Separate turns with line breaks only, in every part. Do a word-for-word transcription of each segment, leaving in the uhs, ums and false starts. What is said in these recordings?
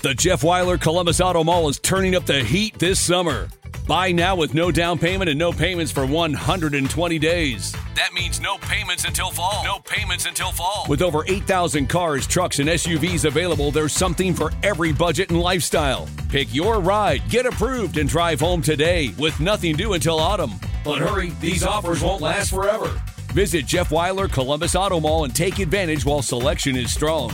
The Jeff Weiler Columbus Auto Mall is turning up the heat this summer. Buy now with no down payment and no payments for one hundred twenty days. That means no payments until fall. No payments until fall. With over eight thousand cars, trucks, and S U Vs available, there's something for every budget and lifestyle. Pick your ride, get approved, and drive home today with nothing due until autumn. But hurry, these offers won't last forever. Visit Jeff Weiler Columbus Auto Mall and take advantage while selection is strong.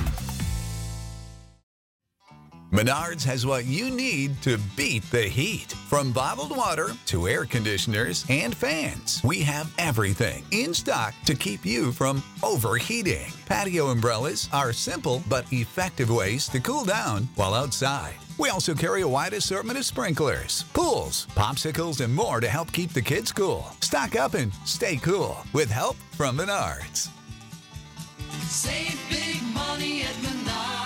Menards has what you need to beat the heat. From bottled water to air conditioners and fans, we have everything in stock to keep you from overheating. Patio umbrellas are simple but effective ways to cool down while outside. We also carry a wide assortment of sprinklers, pools, popsicles, and more to help keep the kids cool. Stock up and stay cool with help from Menards.
Save big money at Menards.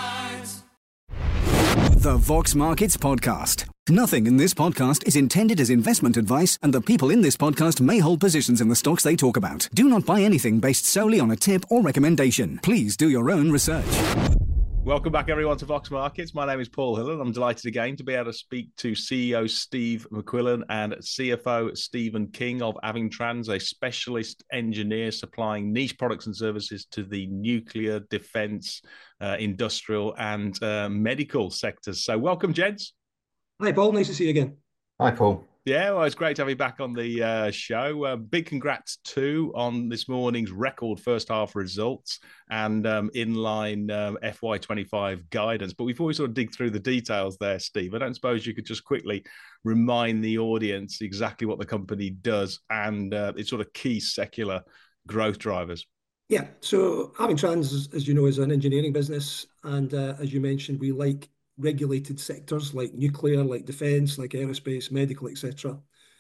The Vox Markets Podcast. Nothing in this podcast is intended as investment advice, and the people in this podcast may hold positions in the stocks they talk about. Do not buy anything based solely on a tip or recommendation. Please do your own research.
Welcome back, everyone, to Vox Markets. My name is Paul Hill, and I'm delighted again to be able to speak to C E O Steve McQuillan and C F O Stephen King of Avingtrans, a specialist engineer supplying niche products and services to the nuclear, defence, uh, industrial, and uh, medical sectors. So, welcome, gents.
Hi, Paul. Nice to see you again.
Hi, Paul.
Yeah, well, it's great to have you back on the uh, show. Uh, big congrats, too, on this morning's record first half results and um, inline um, F Y twenty-five guidance. But before we sort of dig through the details there, Steve, I don't suppose you could just quickly remind the audience exactly what the company does and uh, its sort of key secular growth drivers.
Yeah, so Avingtrans, as you know, is an engineering business. And uh, as you mentioned, we like regulated sectors like nuclear, like defence, like aerospace, medical, et cetera.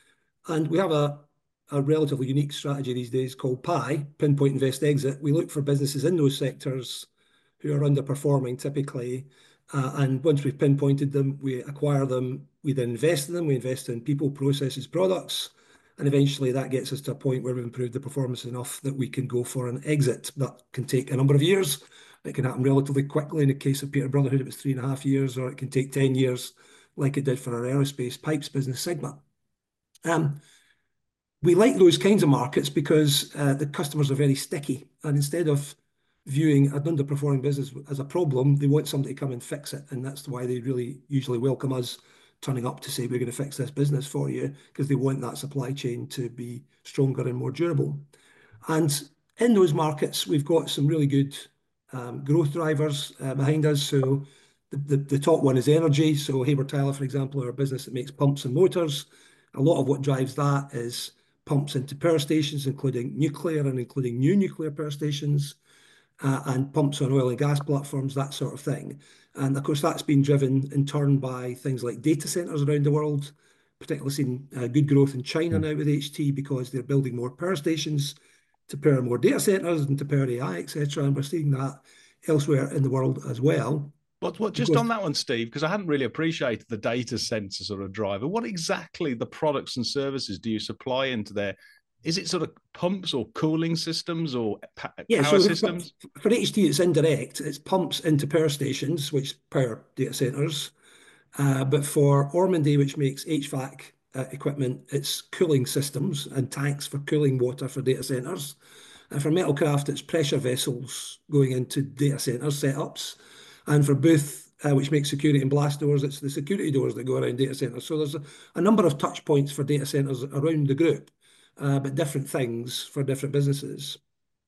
And we have a, a relatively unique strategy these days called P I, Pinpoint Invest Exit. We look for businesses in those sectors who are underperforming typically. Uh, and once we've pinpointed them, we acquire them, we then invest in them. We invest in people, processes, products. And eventually that gets us to a point where we've improved the performance enough that we can go for an exit. That can take a number of years. It can happen relatively quickly. In the case of Peter Brotherhood, it was three and a half years, or it can take ten years, like it did for our aerospace pipes business, Sigma. Um, we like those kinds of markets because uh, the customers are very sticky. And instead of viewing an underperforming business as a problem, they want somebody to come and fix it. And that's why they really usually welcome us turning up to say, we're going to fix this business for you, because they want that supply chain to be stronger and more durable. And in those markets, we've got some really good Um, growth drivers uh, behind us. So the, the, the top one is energy. So Hayward Tyler, for example, are a business that makes pumps and motors. A lot of what drives that is pumps into power stations, including nuclear and including new nuclear power stations, uh, and pumps on oil and gas platforms, that sort of thing. And of course, that's been driven in turn by things like data centers around the world, particularly seeing uh, good growth in China now with H T because they're building more power stations to power more data centers and to power A I, et cetera. And we're seeing that elsewhere in the world as well.
What, what, just on that one, Steve, because I hadn't really appreciated the data center sort of driver. What exactly the products and services do you supply into there? Is it sort of pumps or cooling systems or pa-
yeah,
power
so
systems?
For, for H T, it's indirect. It's pumps into power stations, which power data centers. Uh, but for Ormonde, which makes H V A C Uh, equipment, it's cooling systems and tanks for cooling water for data centers. And for Metalcraft, it's pressure vessels going into data center setups. And for Booth, uh, which makes security and blast doors, it's the security doors that go around data centers. So there's a, a number of touch points for data centers around the group, uh, but different things for different businesses.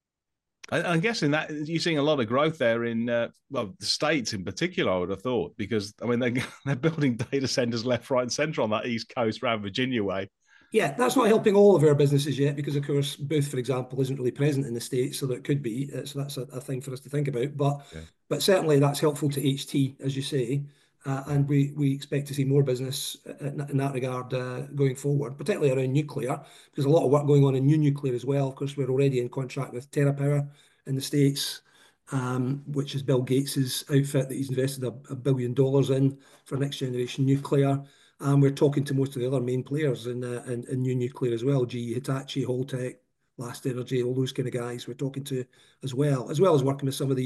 I, I'm guessing that you're seeing a lot of growth there in, uh, well, the States in particular, I would have thought, because, I mean, they're, they're building data centers left, right, and centre on that East Coast around Virginia way.
Yeah, that's not helping all of our businesses yet, because, of course, Booth, for example, isn't really present in the States, so that could be. So that's a, a thing for us to think about. But yeah. but certainly that's helpful to H T, as you say, uh, and we, we expect to see more business in, in that regard uh, going forward, particularly around nuclear. There's a lot of work going on in new nuclear as well. Of course, we're already in contract with TerraPower in the States, um, which is Bill Gates's outfit that he's invested a, a billion dollars in for next generation nuclear. And we're talking to most of the other main players in, uh, in, in new nuclear as well, G E Hitachi, Holtec, Last Energy, all those kind of guys we're talking to as well, as well as working with some of the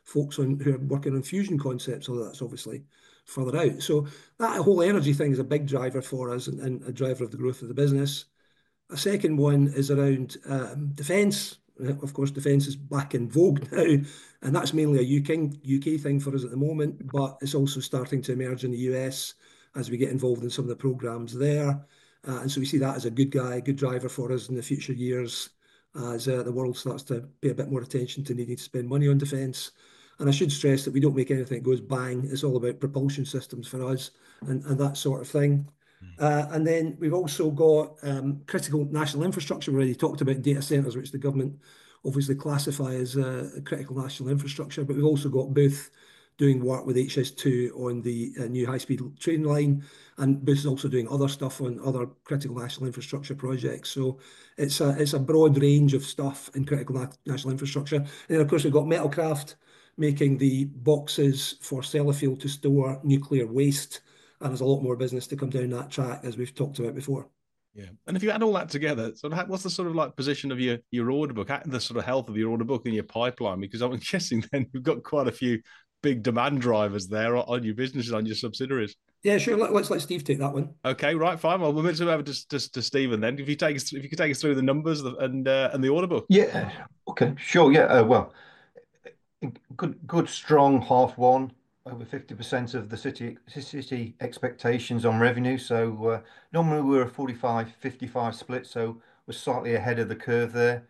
folks on who are working on fusion concepts, although that's obviously further out. So that whole energy thing is a big driver for us and, and a driver of the growth of the business. A second one is around um, defence. Of course, defence is back in vogue now, and that's mainly a U K, U K thing for us at the moment, but it's also starting to emerge in the U S as we get involved in some of the programmes there. Uh, and so we see that as a good guy, good driver for us in the future years as uh, the world starts to pay a bit more attention to needing to spend money on defence. And I should stress that we don't make anything that goes bang. It's all about propulsion systems for us and, and that sort of thing. Uh, and then we've also got um, critical national infrastructure. We already talked about data centres, which the government obviously classify as uh, critical national infrastructure. But we've also got Booth doing work with H S two on the uh, new high-speed train line. And Booth is also doing other stuff on other critical national infrastructure projects. So it's a, it's a broad range of stuff in critical na national infrastructure. And then, of course, we've got Metalcraft making the boxes for Sellafield to store nuclear waste. And there's a lot more business to come down that track, as we've talked about before.
Yeah. And if you add all that together, sort of what's the sort of like position of your, your order book, the sort of health of your order book and your pipeline? Because I'm guessing then you've got quite a few big demand drivers there on your businesses, on your subsidiaries.
Yeah, sure. Let, let's let Steve take that one.
Okay, right, fine. Well, we'll move over to, to, to Stephen then. If you take us, if you could take us through the numbers and uh, and the order book.
Yeah. Okay. Sure. Yeah. Uh, well, good, good, strong half one. Over fifty percent of the city city expectations on revenue. So uh, normally we're a forty-five fifty-five split, so we're slightly ahead of the curve there.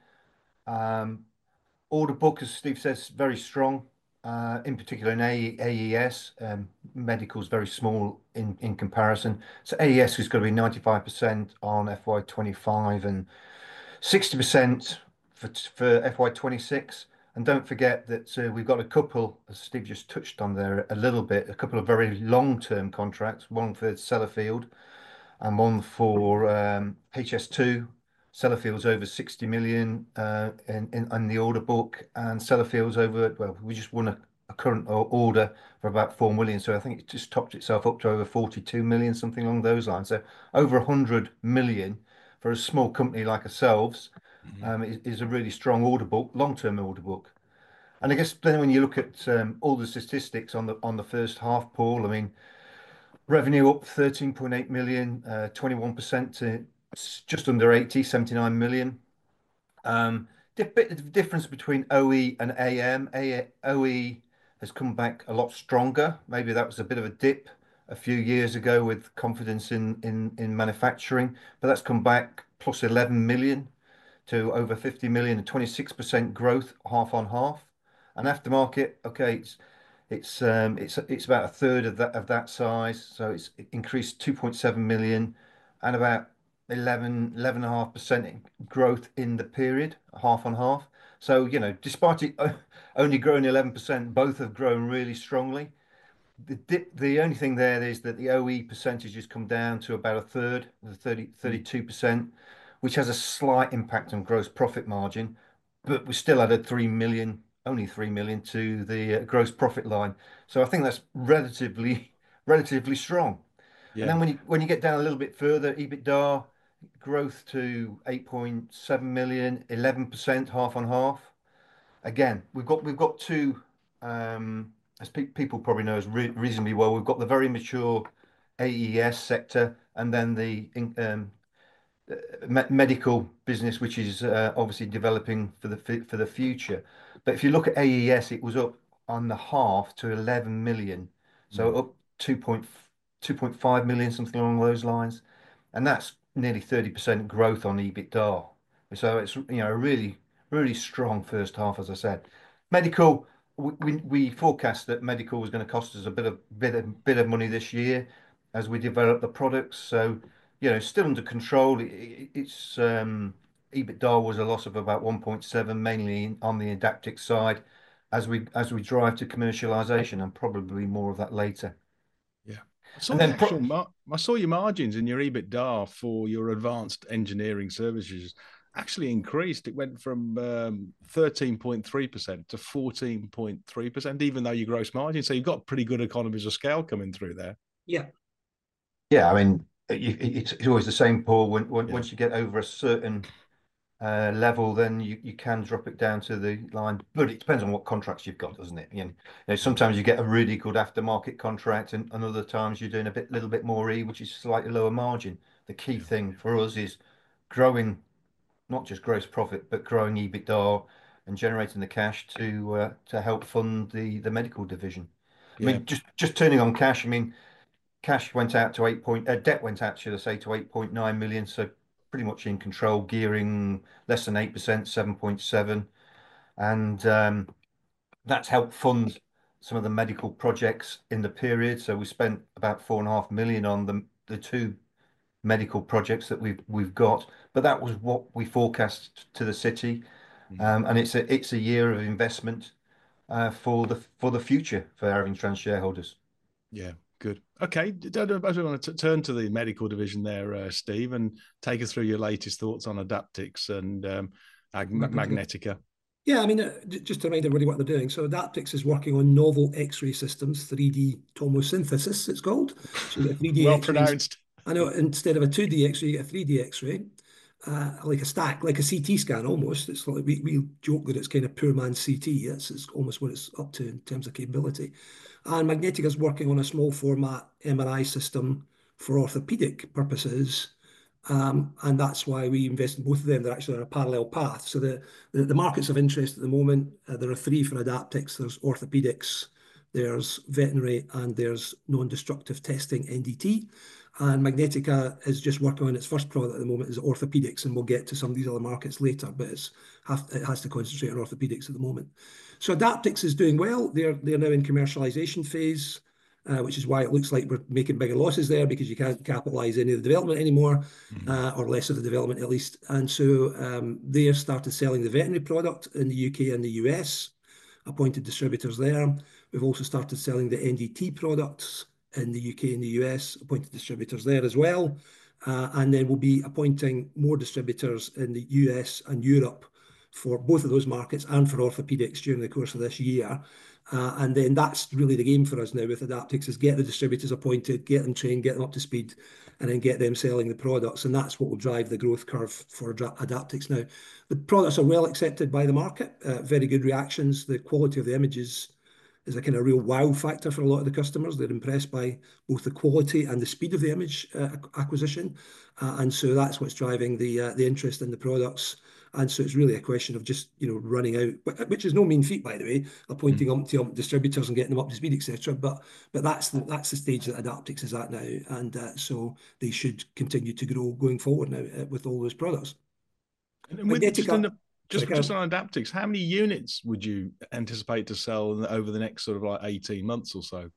Um, order book, as Steve says, very strong, uh, in particular in A E S. Um, medical's very small in, in comparison. So A E S is going to be ninety-five percent on F Y twenty-five and sixty percent for, for F Y twenty-six. And don't forget that uh, we've got a couple, as Steve just touched on there a little bit, a couple of very long-term contracts, one for Sellafield and one for um, H S two. Sellafield's over sixty million uh, in, in, in the order book, and Sellafield's over, well, we just won a, a current order for about four million. So I think it just topped itself up to over forty-two million, something along those lines. So over one hundred million for a small company like ourselves. Um, is, is a really strong order book, long-term order book. And I guess then when you look at um, all the statistics on the on the first half, Paul, I mean, revenue up thirteen point eight million, uh, twenty-one percent to just under eighty, seventy-nine million. Um, the bit of difference between O E and A M. A O E has come back a lot stronger. Maybe that was a bit of a dip a few years ago with confidence in in in manufacturing, but that's come back plus eleven million. To over fifty million and twenty-six percent growth half on half. And aftermarket, okay, it's it's um, it's it's about a third of that of that size, so it's increased two point seven million and about eleven, eleven and a half percent growth in the period, half on half. So, you know, despite it only growing eleven percent, both have grown really strongly. The dip, the only thing there is that the O E percentage has come down to about a third, the thirty, thirty-two percent, which has a slight impact on gross profit margin, but we still added three million, only three million to the uh, gross profit line. So I think that's relatively, relatively strong. Yeah. And then when you when you get down a little bit further, EBITDA growth to eight point seven million, eleven percent half on half. Again, we've got we've got two, um, as pe people probably know as re reasonably well, we've got the very mature A E S sector and then the um, me medical business, which is uh, obviously developing for the for the future. But if you look at A E S, it was up on the half to eleven million, so mm. up two point five million, something along those lines, and that's nearly thirty percent growth on EBITDA. So it's, you know, a really really strong first half, as I said. Medical, we we, we forecast that medical was going to cost us a bit of bit of bit of money this year as we develop the products. So, you know, still under control. It, it's um, EBITDA was a loss of about one point seven, mainly on the Adaptix side, as we as we drive to commercialization, and probably more of that later.
Yeah, I saw, the actual I saw your margins in your EBITDA for your advanced engineering services actually increased. It went from um, thirteen point three percent to fourteen point three percent, even though your gross margin. So you've got pretty good economies of scale coming through there.
Yeah,
yeah. I mean, it's, it's always the same, Paul. When, when yeah. once you get over a certain uh, level, then you, you can drop it down to the line. But it depends on what contracts you've got, doesn't it? You know, you know, sometimes you get a really good aftermarket contract, and, and other times you're doing a bit, little bit more E, which is slightly lower margin. The key thing for us is growing, not just gross profit, but growing EBITDA and generating the cash to uh, to help fund the the medical division. I
Yeah.
mean, just just turning on cash. I mean, cash went out to eight point, uh, debt went out, should I say, to eight point nine million. So pretty much in control, gearing less than eight percent, seven point seven. And um, that's helped fund some of the medical projects in the period. So we spent about four and a half million on the, the two medical projects that we've we've got. But that was what we forecast to the city. Um, and it's a it's a year of investment uh, for the for the future for Aravind Trans shareholders.
Yeah, good. Okay, I don't want to turn to the medical division there, uh, Steve, and take us through your latest thoughts on Adaptix and um, Magnetica.
Yeah, I mean, uh, just to remind everybody what they're doing. So Adaptix is working on novel X-ray systems, three D tomosynthesis, it's called. So you get three D
well
X-rays.
Pronounced.
I know, instead of a two D X-ray, you get a three D X-ray, uh, like a stack, like a C T scan almost. It's like we, we joke that it's kind of poor man's C T. It's, it's almost what it's up to in terms of capability. And Magnetica is working on a small format M R I system for orthopedic purposes. Um, and that's why we invest in both of them. They're actually on a parallel path. So the, the, the markets of interest at the moment, uh, there are three for Adaptix. There's orthopedics, there's veterinary, and there's non-destructive testing, N D T. And Magnetica is just working on its first product at the moment, is orthopedics, and we'll get to some of these other markets later, but it's have, it has to concentrate on orthopedics at the moment. So Adaptix is doing well. They're, they're now in commercialization phase. Uh, which is why it looks like we're making bigger losses there, because you can't capitalize any of the development anymore, mm-hmm. uh, or less of the development at least. And so um, they have started selling the veterinary product in the U K and the U S, appointed distributors there. We've also started selling the N D T products in the U K and the U S, appointed distributors there as well. Uh, and then we'll be appointing more distributors in the U S and Europe for both of those markets and for orthopedics during the course of this year. Uh, and then that's really the game for us now with Adaptix, is get the distributors appointed, get them trained, get them up to speed, and then get them selling the products. And that's what will drive the growth curve for Adaptix now. The products are well accepted by the market, uh, very good reactions. The quality of the images is a kind of real wow factor for a lot of the customers. They're impressed by both the quality and the speed of the image uh, acquisition. Uh, and so that's what's driving the uh, the interest in the products. And so it's really a question of just, you know, running out, which is no mean feat, by the way, appointing mm. umpty um, distributors and getting them up to speed, et cetera. But but that's the that's the stage that Adaptix is at now, and uh, so they should continue to grow going forward now uh, with all those products.
And with, just in the, just, sorry, just on Adaptix, how many units would you anticipate to sell over the next sort of like eighteen months or so?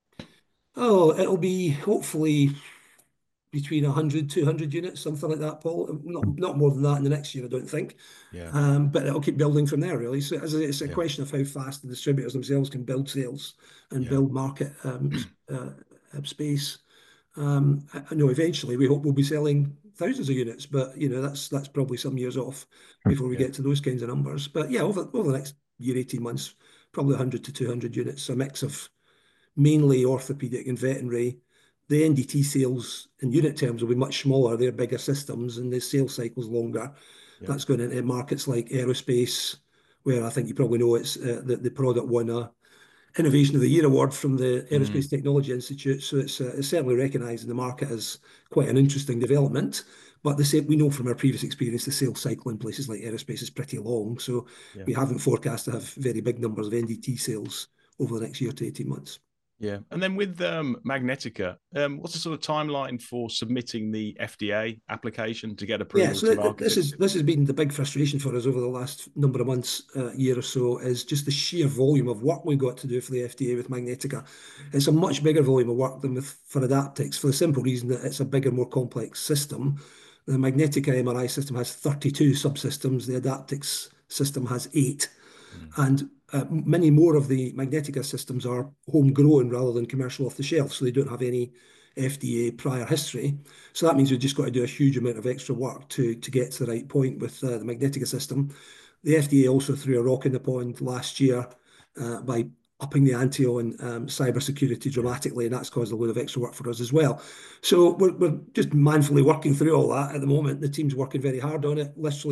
Oh, it'll be hopefully between one hundred, two hundred units, something like that, Paul. Not not more than that in the next year, I don't think.
Yeah.
Um, but it'll keep building from there, really. So as a, it's a
yeah.
question of how fast the distributors themselves can build sales and yeah. build market um, uh, space. Um, I know eventually we hope we'll be selling thousands of units, but you know that's that's probably some years off before we yeah. get to those kinds of numbers. But yeah, over over the next year, eighteen months, probably one hundred to two hundred units, a mix of mainly orthopedic and veterinary. The N D T sales in unit terms will be much smaller. They're bigger systems and the sales cycle's longer. Yeah. That's going into markets like aerospace, where I think you probably know it's uh, the, the product won a Innovation of the Year award from the Aerospace mm. Technology Institute. So it's, uh, it's certainly recognised in the market as quite an interesting development. But the same, we know from our previous experience, the sales cycle in places like aerospace is pretty long. So yeah. we haven't forecast to have very big numbers of N D T sales over the next year to eighteen months.
Yeah. And then with um, Magnetica, um, what's the sort of timeline for submitting the F D A application to get approval?
Yeah, so
to
this is this has been the big frustration for us over the last number of months, uh, year or so, is just the sheer volume of work we've got to do for the F D A with Magnetica. It's a much bigger volume of work than with for Adaptix, for the simple reason that it's a bigger, more complex system. The Magnetica M R I system has thirty-two subsystems. The Adaptix system has eight. Mm. And uh, many more of the Magnetica systems are homegrown rather than commercial off the shelf, so they don't have any F D A prior history. So that means we've just got to do a huge amount of extra work to, to get to the right point with uh, the Magnetica system. The F D A also threw a rock in the pond last year uh, by upping the ante on um, cybersecurity dramatically, and that's caused a load of extra work for us as well. So we're, we're just manfully working through all that at the moment. The team's working very hard on it, literally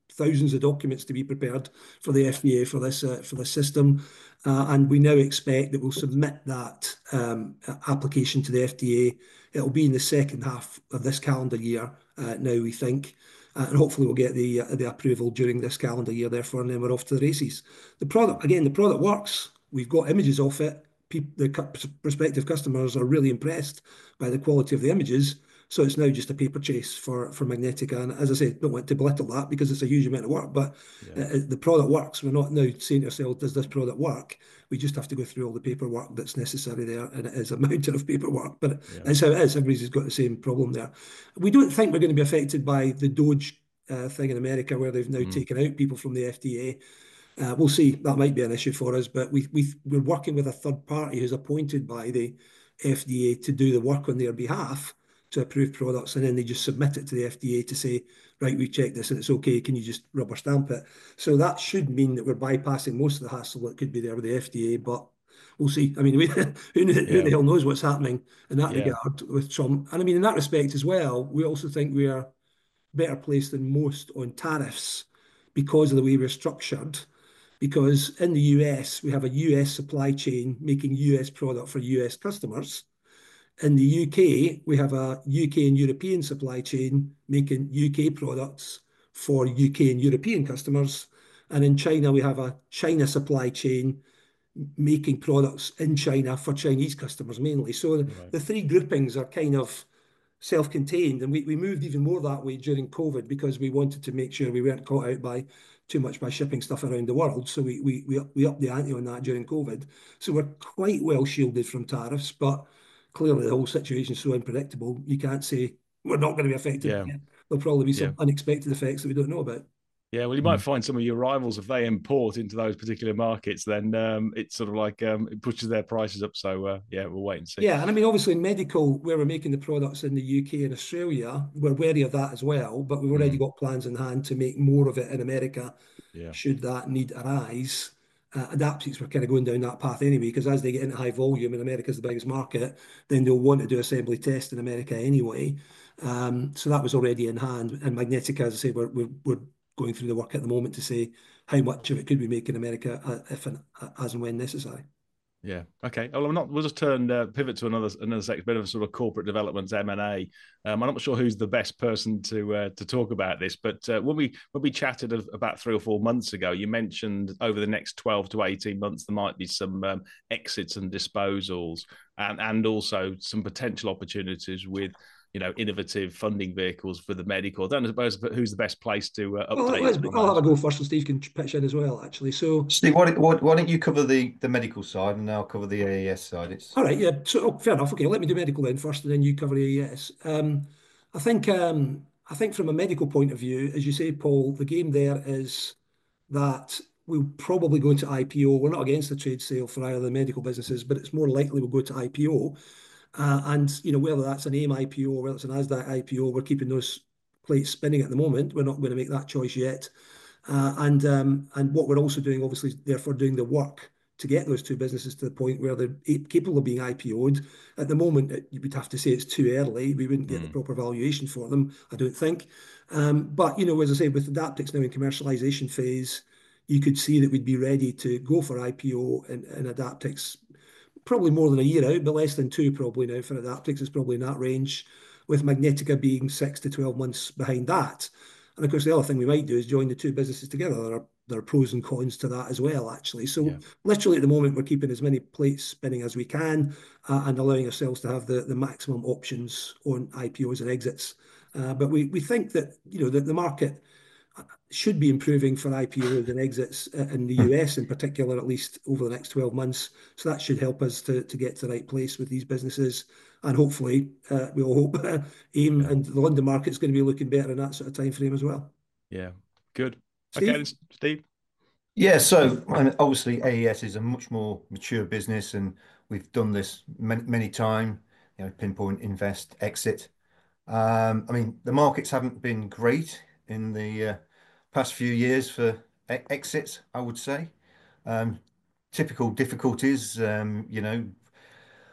thousands of documents to be prepared for the F D A for this uh, for this system, uh, and we now expect that we'll submit that um, application to the F D A. It'll be in the second half of this calendar year. Uh, now we think. Uh, and hopefully we'll get the uh, the approval during this calendar year, therefore, and then we're off to the races. The product, again, the product works. We've got images of it. People, the prospective customers are really impressed by the quality of the images. So it's now just a paper chase for, for Magnetica. And as I say, don't want to belittle that because it's a huge amount of work, but yeah. uh, the product works. We're not now saying to ourselves, does this product work? We just have to go through all the paperwork that's necessary there. And it is a mountain of paperwork, but yeah. that's how it is. Everybody's got the same problem there. We don't think we're going to be affected by the Doge uh, thing in America where they've now mm. taken out people from the F D A. Uh, we'll see. That might be an issue for us, but we, we, we're working with a third party who's appointed by the F D A to do the work on their behalf to approve products, and then they just submit it to the F D A to say, right, we checked this and it's okay, can you just rubber stamp it? So that should mean that we're bypassing most of the hassle that could be there with the F D A, but we'll see. I mean, we, who, who yeah. the hell knows what's happening in that yeah. regard with Trump? And I mean, in that respect as well, we also think we are better placed than most on tariffs because of the way we're structured. Because in the U S, we have a U S supply chain making U S product for U S customers. In the U K, we have a U K and European supply chain making U K products for U K and European customers. And in China, we have a China supply chain making products in China for Chinese customers mainly. So right. the three groupings are kind of self-contained. And we, we moved even more that way during COVID because we wanted to make sure we weren't caught out by too much by shipping stuff around the world. So we we we, we upped the ante on that during COVID. So we're quite well shielded from tariffs, but clearly the whole situation is so unpredictable, you can't say we're not going to be affected. Yeah. There'll probably be some yeah. unexpected effects that we don't know about.
Yeah, well, you might find some of your rivals, if they import into those particular markets, then um, it's sort of like um, it pushes their prices up. So, uh, yeah, we'll wait and see.
Yeah, and I mean, obviously in medical, where we're making the products in the U K and Australia, we're wary of that as well, but we've already mm. got plans in hand to make more of it in America, yeah. should that need arise. Uh, Adaptix were kind of going down that path anyway, because as they get into high volume and America's the biggest market, then they'll want to do assembly test in America anyway. Um, so that was already in hand. And Magnetica, as I say, we're, we're, we're going through the work at the moment to say how much of it could we make in America uh, if and uh, as and when necessary.
Yeah. Okay. Well, I'm not. We'll just turn uh, pivot to another another section, bit of a sort of corporate development M and A. Um, I'm not sure who's the best person to uh, to talk about this, but uh, when we when we chatted about three or four months ago, you mentioned over the next twelve to eighteen months there might be some um, exits and disposals, and and also some potential opportunities with, you know, innovative funding vehicles for the medical. I don't suppose who's the best place to uh, update.
Well, I'll have a go first, and Steve can pitch in as well, actually. So,
Steve, why, why, why don't you cover the, the medical side, and I'll cover the A E S side? It's
all right. Yeah. So, oh, fair enough. Okay, let me do medical then first, and then you cover A E S. Um, I think um, I think from a medical point of view, as you say, Paul, the game there is that we'll probably go into I P O. We're not against the trade sale for either of the medical businesses, but it's more likely we'll go to I P O. Uh, and, you know, whether that's an AIM I P O or whether it's an NASDAQ I P O, we're keeping those plates spinning at the moment. We're not going to make that choice yet. Uh, and um, and what we're also doing, obviously, is therefore doing the work to get those two businesses to the point where they're capable of being I P O'd. At the moment, it, you would have to say it's too early. We wouldn't get mm. the proper valuation for them, I don't think. Um, but, you know, as I say, with Adaptix now in commercialization phase, you could see that we'd be ready to go for I P O in, in Adaptix probably more than a year out, but less than two probably now for Adaptix is probably in that range, with Magnetica being six to twelve months behind that. And of course, the other thing we might do is join the two businesses together. There are, there are pros and cons to that as well, actually. So yeah. literally at the moment, we're keeping as many plates spinning as we can uh, and allowing ourselves to have the, the maximum options on I P Os and exits. Uh, but we, we think that, you know, that the market should be improving for I P Os and exits in the U S in particular, at least over the next twelve months. So that should help us to, to get to the right place with these businesses. And hopefully, uh, we all hope AIM yeah. and the London market is going to be looking better in that sort of time frame as well.
Yeah, good.
Steve?
Okay, Steve?
Yeah, so I mean, obviously A E S is a much more mature business, and we've done this many, many times, you know, pinpoint, invest, exit. Um, I mean, the markets haven't been great in the uh, past few years for e exits, I would say. Um, typical difficulties, um, you know,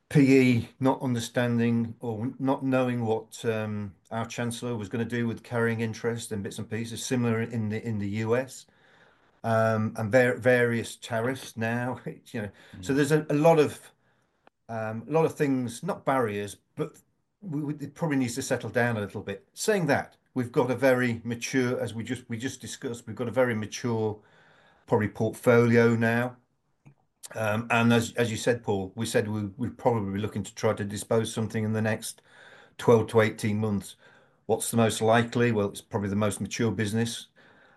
P E not understanding or not knowing what um, our chancellor was going to do with carrying interest and bits and pieces, similar in the in the U S, um, and var various tariffs now. You know, so there's a, a lot of um, a lot of things, not barriers, but we, we, it probably needs to settle down a little bit. Saying that, we've got a very mature, as we just we just discussed, we've got a very mature probably portfolio now. Um, and as as you said, Paul, we said we we'd probably be looking to try to dispose something in the next twelve to eighteen months. What's the most likely? Well, it's probably the most mature business.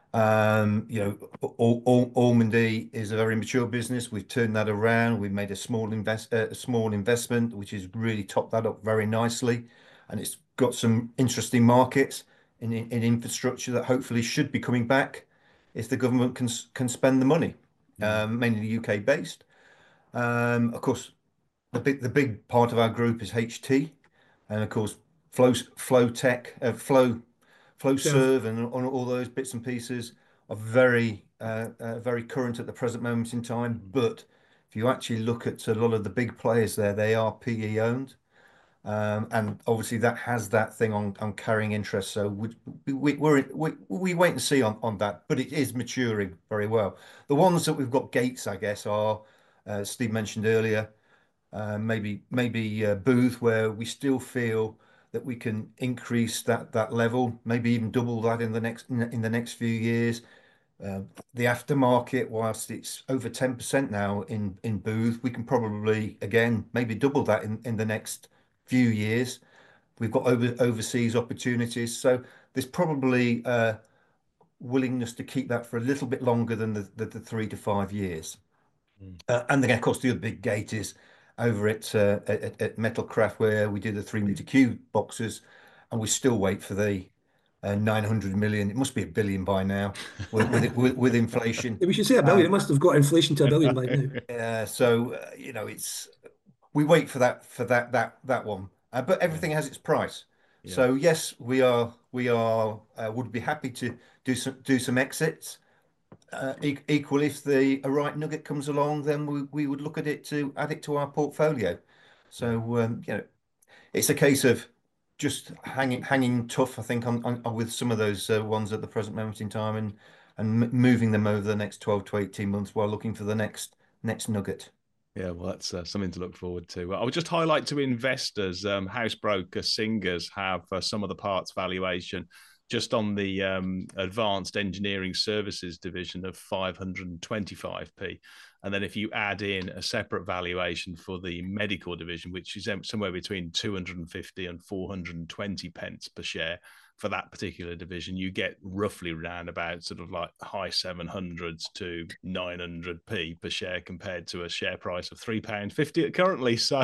Um, you know, Al Al Almondy is a very mature business. We've turned that around. We've made a small invest uh, a small investment, which has really topped that up very nicely, and it's got some interesting markets in in, in infrastructure that hopefully should be coming back if the government can can spend the money, um, mainly U K based. Um, of course, the big the big part of our group is H T, and of course, Flow Flow Tech, uh, Flow.
So,
Flowserve and on all those bits and pieces are very uh, uh, very current at the present moment in time. But if you actually look at a lot of the big players there, they are P E owned, um, and obviously that has that thing on on carrying interest. So we we we're, we we wait and see on on that, but it is maturing very well. The ones that we've got gates, I guess, are uh, Steve mentioned earlier. Uh, maybe maybe uh, Booth, where we still feel that we can increase that that level, maybe even double that in the next in, in the next few years. Uh, the aftermarket, whilst it's over ten percent now in in Booth, we can probably again maybe double that in in the next few years. We've got over overseas opportunities, so there's probably uh, willingness to keep that for a little bit longer than the the, the three to five years. Uh, and then, of course, the other big gate is over at, uh, at, at Metalcraft, where we do the three meter cube boxes, and we still wait for the uh, nine hundred million. It must be a billion by now with with, with, with inflation.
we should say a billion. It
Um,
must have got inflation to a billion by now.
uh, so uh, you know, it's we wait for that for that that that one. Uh, but everything has its price.
Yeah.
So yes, we are we are uh, would be happy to do some do some exits. Uh, e equally, if the a right nugget comes along, then we, we would look at it to add it to our portfolio. So um, you know, it's a case of just hanging hanging tough, I think, on, on with some of those uh, ones at the present moment in time, and and m moving them over the next twelve to eighteen months while looking for the next next nugget.
Yeah, well, that's uh, something to look forward to. I would just highlight to investors, um, house broker Singers have uh, some of the parts valuation just on the um, advanced engineering services division of five hundred twenty-five p. And then if you add in a separate valuation for the medical division, which is somewhere between two hundred fifty and four hundred twenty pence per share for that particular division, you get roughly around about sort of like high seven hundreds to nine hundred p per share compared to a share price of three pounds fifty currently. So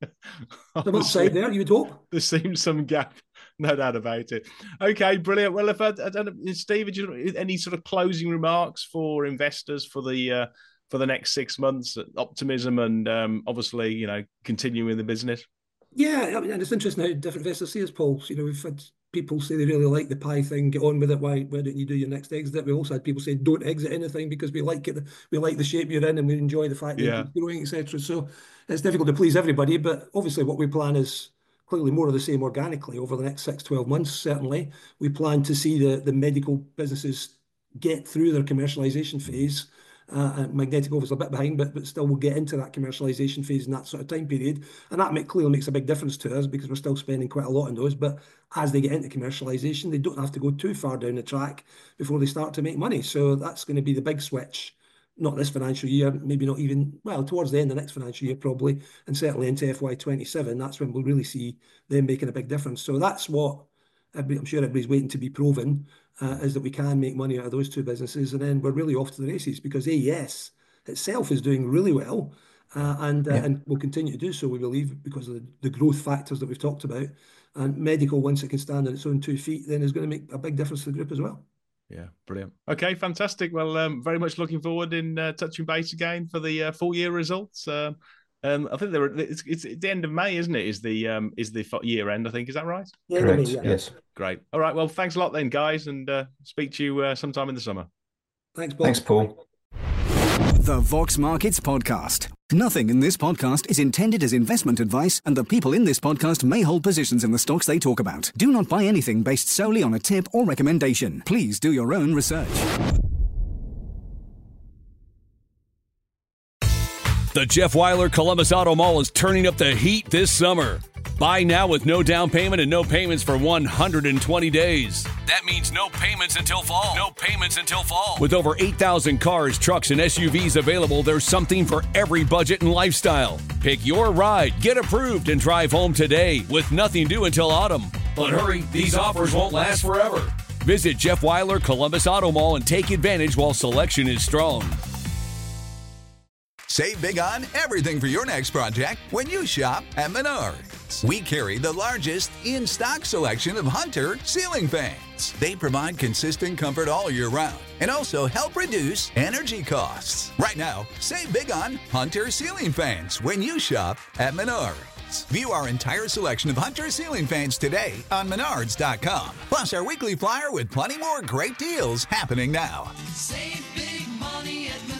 The upside there, you would hope.
There seems some gap, no doubt about it. Okay, brilliant. Well, if I, I don't know, Steve, do you, any sort of closing remarks for investors for the uh, for the next six months? Optimism and um, obviously, you know, continuing the business.
Yeah, I mean, and it's interesting how different investors see us, Paul. You know, we've had people say they really like the pie thing, get on with it. Why, why don't you do your next exit? We also had people say don't exit anything because we like it, we like the shape you're in, and we enjoy the fact that
Yeah.
you're growing, et cetera. So it's difficult to please everybody, but obviously what we plan is clearly more of the same organically over the next six, twelve months. Certainly, we plan to see the the medical businesses get through their commercialization phase. Uh, and Magnetic obviously a bit behind, but but still we'll get into that commercialization phase in that sort of time period, and that make, clearly makes a big difference to us because we're still spending quite a lot on those. But as they get into commercialization, they don't have to go too far down the track before they start to make money. So that's going to be the big switch. Not this financial year, maybe not even, well, towards the end of the next financial year probably, and certainly into F Y twenty-seven. That's when we'll really see them making a big difference. So that's what I'm sure everybody's waiting to be proven. Uh, is that we can make money out of those two businesses, and then we're really off to the races because A E S itself is doing really well, uh, and uh,
Yeah.
and will continue to do so, we believe, because of the, the growth factors that we've talked about. And medical, once it can stand on its own two feet, then is going to make a big difference to the group as well.
Yeah, brilliant. Okay, fantastic. Well, um, very much looking forward in uh, touching base again for the uh, full year results. Um, um, I think there are, it's, it's at the end of May, isn't it? Is the um, is the year end? I think, is that right?
Yeah,
Correct.
yeah.
Yes.
Great. All right. Well, thanks a lot then, guys, and uh, speak to you uh, sometime in the summer.
Thanks, Paul.
Thanks, Paul.
The Vox Markets Podcast. Nothing in this podcast is intended as investment advice, and the people in this podcast may hold positions in the stocks they talk about. Do not buy anything based solely on a tip or recommendation. Please do your own research.
The Jeff Weiler Columbus Auto Mall is turning up the heat this summer. Buy now with no down payment and no payments for one hundred twenty days. That means no payments until fall. No payments until fall. With over eight thousand cars, trucks, and S U Vs available, there's something for every budget and lifestyle. Pick your ride, get approved, and drive home today with nothing due until autumn. But hurry, these offers won't last forever. Visit Jeff Weiler Columbus Auto Mall and take advantage while selection is strong.
Save big on everything for your next project when you shop at Menards. We carry the largest in-stock selection of Hunter ceiling fans. They provide consistent comfort all year round and also help reduce energy costs. Right now, save big on Hunter ceiling fans when you shop at Menards. View our entire selection of Hunter ceiling fans today on menards dot com. Plus our weekly flyer with plenty more great deals happening now.
Save big money at Menards.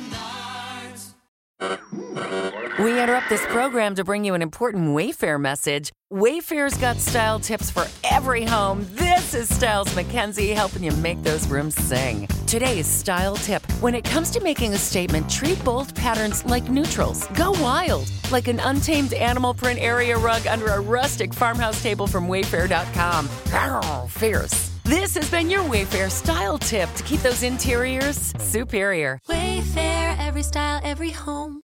We interrupt this program to bring you an important Wayfair message. Wayfair's got style tips for every home. This is Styles McKenzie helping you make those rooms sing. Today's style tip. When it comes to making a statement, treat bold patterns like neutrals. Go wild, like an untamed animal print area rug under a rustic farmhouse table from wayfair dot com. Arr, fierce. This has been your Wayfair style tip to keep those interiors superior.
Wayfair, every style, every home.